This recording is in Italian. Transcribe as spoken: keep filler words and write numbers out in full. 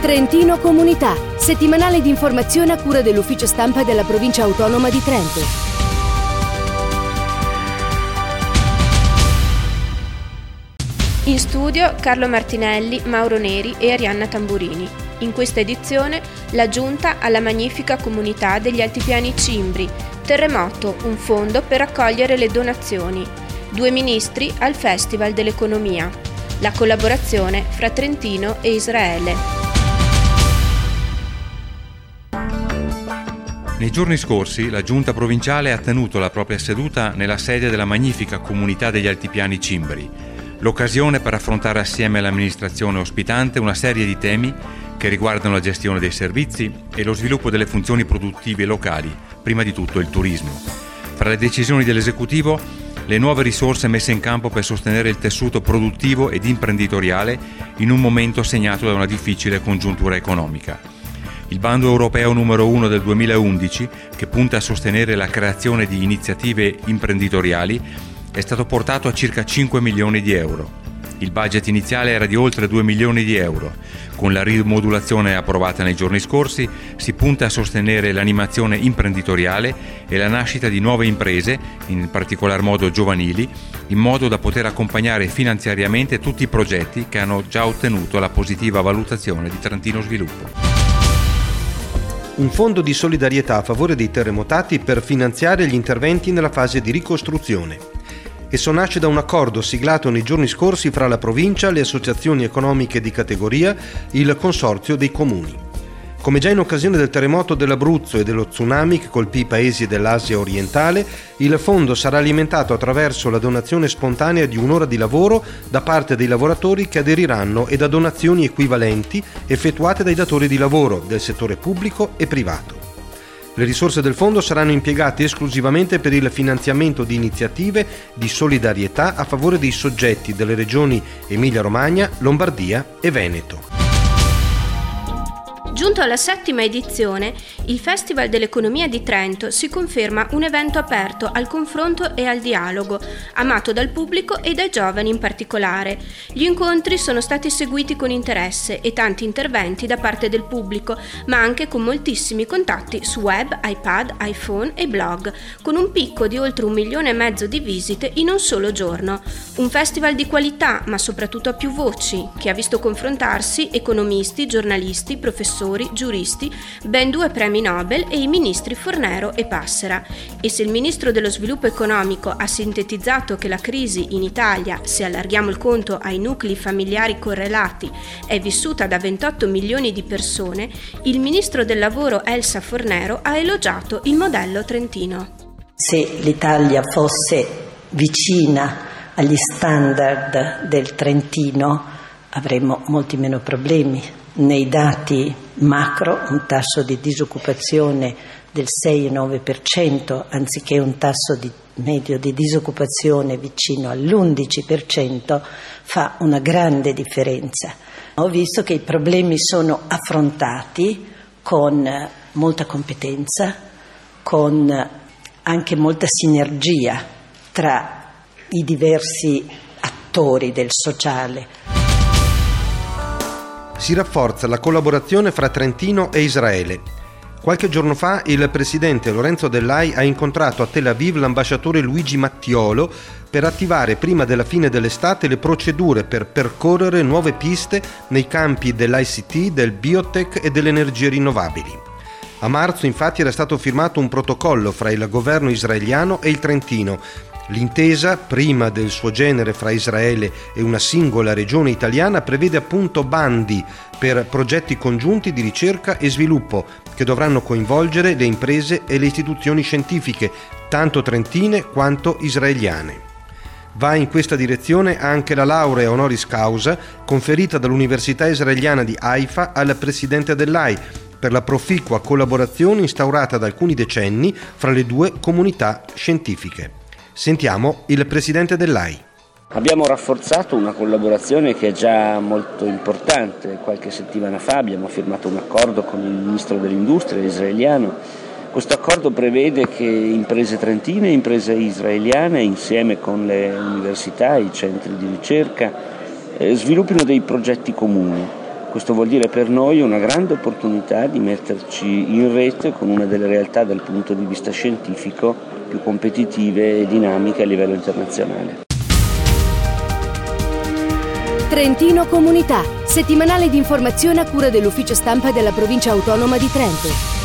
Trentino Comunità, settimanale di informazione a cura dell'ufficio stampa della provincia autonoma di Trento. In studio Carlo Martinelli, Mauro Neri e Arianna Tamburini. In questa edizione la Giunta alla magnifica comunità degli Altipiani Cimbri, terremoto, un fondo per raccogliere le donazioni. Due ministri al Festival dell'Economia. La collaborazione fra Trentino e Israele. Nei giorni scorsi la Giunta provinciale ha tenuto la propria seduta nella sede della magnifica comunità degli Altipiani Cimbri, l'occasione per affrontare assieme all'amministrazione ospitante una serie di temi che riguardano la gestione dei servizi e lo sviluppo delle funzioni produttive locali, prima di tutto il turismo. Fra le decisioni dell'esecutivo, le nuove risorse messe in campo per sostenere il tessuto produttivo ed imprenditoriale in un momento segnato da una difficile congiuntura economica. Il bando europeo numero uno del duemilaundici, che punta a sostenere la creazione di iniziative imprenditoriali, è stato portato a circa cinque milioni di euro. Il budget iniziale era di oltre due milioni di euro. Con la rimodulazione approvata nei giorni scorsi si punta a sostenere l'animazione imprenditoriale e la nascita di nuove imprese, in particolar modo giovanili, in modo da poter accompagnare finanziariamente tutti i progetti che hanno già ottenuto la positiva valutazione di Trentino Sviluppo. Un fondo di solidarietà a favore dei terremotati per finanziare gli interventi nella fase di ricostruzione. Esso nasce da un accordo siglato nei giorni scorsi fra la provincia, le associazioni economiche di categoria, il consorzio dei comuni. Come già in occasione del terremoto dell'Abruzzo e dello tsunami che colpì i paesi dell'Asia orientale, il fondo sarà alimentato attraverso la donazione spontanea di un'ora di lavoro da parte dei lavoratori che aderiranno e da donazioni equivalenti effettuate dai datori di lavoro del settore pubblico e privato. Le risorse del fondo saranno impiegate esclusivamente per il finanziamento di iniziative di solidarietà a favore dei soggetti delle regioni Emilia-Romagna, Lombardia e Veneto. Giunto alla settima edizione, il Festival dell'Economia di Trento si conferma un evento aperto al confronto e al dialogo, amato dal pubblico e dai giovani in particolare. Gli incontri sono stati seguiti con interesse e tanti interventi da parte del pubblico, ma anche con moltissimi contatti su web, iPad, iPhone e blog, con un picco di oltre un milione e mezzo di visite in un solo giorno. Un festival di qualità, ma soprattutto a più voci, che ha visto confrontarsi economisti, giornalisti, professori, giuristi, ben due premi Nobel e i ministri Fornero e Passera. E se il ministro dello sviluppo economico ha sintetizzato che la crisi in Italia, se allarghiamo il conto ai nuclei familiari correlati, è vissuta da ventotto milioni di persone, il ministro del lavoro Elsa Fornero ha elogiato il modello trentino. Se l'Italia fosse vicina agli standard del Trentino avremmo molti meno problemi. Nei dati macro un tasso di disoccupazione del sei virgola nove per cento anziché un tasso di medio di disoccupazione vicino all'undici per cento fa una grande differenza. Ho visto che i problemi sono affrontati con molta competenza, con anche molta sinergia tra i diversi attori del sociale. Si rafforza la collaborazione fra Trentino e Israele. Qualche giorno fa il presidente Lorenzo Dell'Ai ha incontrato a Tel Aviv l'ambasciatore Luigi Mattiolo per attivare prima della fine dell'estate le procedure per percorrere nuove piste nei campi dell'I C T, del biotech e delle energie rinnovabili. A marzo infatti era stato firmato un protocollo fra il governo israeliano e il Trentino. L'intesa, prima del suo genere fra Israele e una singola regione italiana, prevede appunto bandi per progetti congiunti di ricerca e sviluppo che dovranno coinvolgere le imprese e le istituzioni scientifiche, tanto trentine quanto israeliane. Va in questa direzione anche la laurea honoris causa conferita dall'Università israeliana di Haifa al presidente dell'A I per la proficua collaborazione instaurata da alcuni decenni fra le due comunità scientifiche. Sentiamo il presidente dell'A I. Abbiamo rafforzato una collaborazione che è già molto importante. Qualche settimana fa abbiamo firmato un accordo con il ministro dell'industria israeliano. Questo accordo prevede che imprese trentine e imprese israeliane, insieme con le università e i centri di ricerca, eh, sviluppino dei progetti comuni. Questo vuol dire per noi una grande opportunità di metterci in rete con una delle realtà dal punto di vista scientifico più competitive e dinamiche a livello internazionale. Trentino Comunità, settimanale di informazione a cura dell'ufficio stampa della provincia autonoma di Trento.